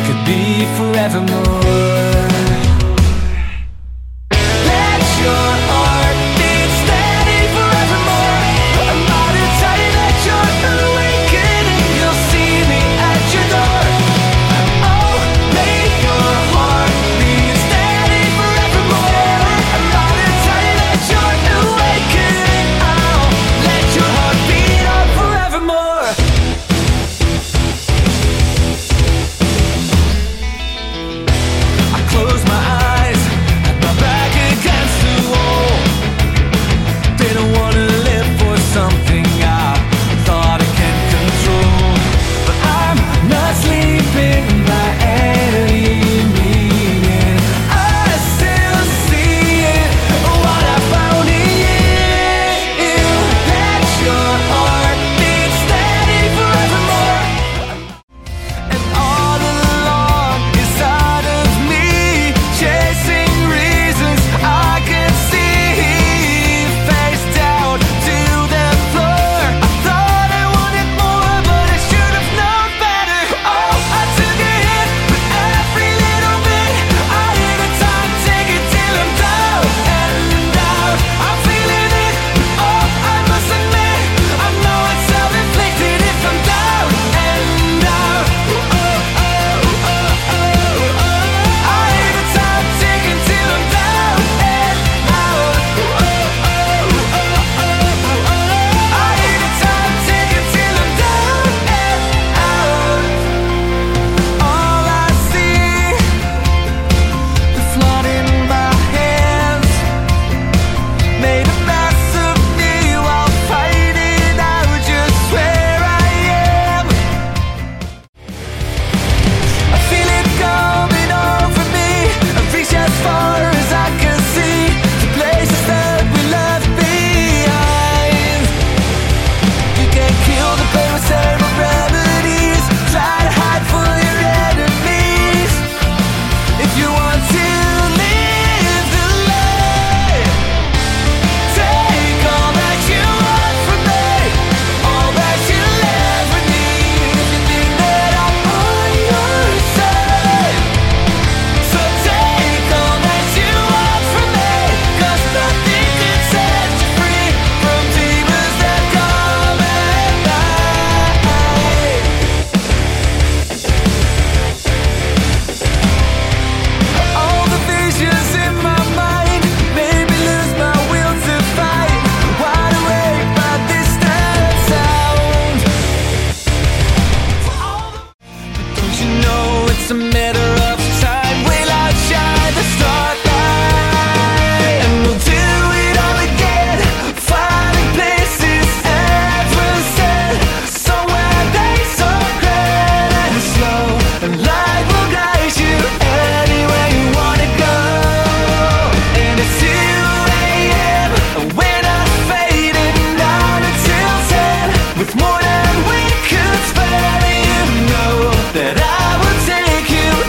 could be forevermore. Let your heart beat steady forevermore. I'm not to tell you that you're awakening. You'll see me at your door. Oh, let your heart beat steady forevermore. I'm not to tell you that you're awakening. Oh, let your heart beat on forevermore. I close my eyes, had my back against the wall. Didn't wanna live for something I thought I can control. But I'm not sleeping by any meaning. I still see it, what I found in you. Let your heart beat steady forevermore. And all along inside of me, chasing reasons I can see, face down to the floor. I thought I wanted more, but I should have known better. Oh, I took a hit, but every little bit I hit a time, take it till I'm down and out. I'm feeling it, but oh, I must admit, I know it's self-inflicted if I'm down and out. I hit a time, ticking till I'm down and out. I hit a time, ticking till I'm down and out. All I see, the flood in my hands, made a mess of me while fighting out just where I am. I feel it coming over me. I reach as far as I can see, the places that we left behind. You can kill the pain with several remedies. Try to hide for your enemies. If you want to live the life, take all that you want from me, all that you'll ever need. If you think that I'm on your side, so take all that you want from me, 'cause nothing can set you free from demons that come at night. All the visions in my mind made me lose my will to fight. Wide awake by distant sound. Don't you know it's a matter of time? We'll outshine the starlight, and we'll do it all again. Finding places ever said, somewhere they so grand and slow, and light will guide you anywhere you wanna go. And it's 2 a.m. and we're not fading down until 10, with more than we could spare. You know that I will take you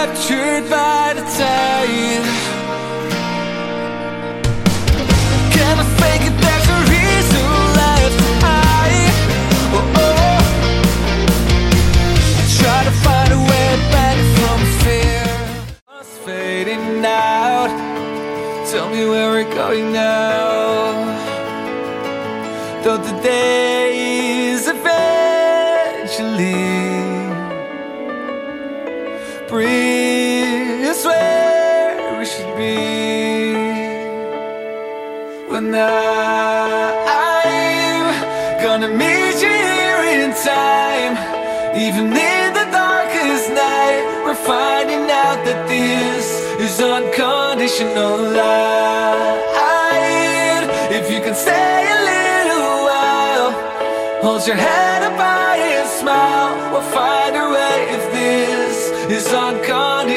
captured by the tide. Can I fake it? There's a reason left. Try to find a way back from fear. It's fading out. Tell me where we're going now. Though the days eventually bring us where we should be. When I'm gonna meet you here in time. Even in the darkest night, we're finding out that this is unconditional love. If you can stay a little while, hold your head up high and smile. We'll find a way if this is unconditional.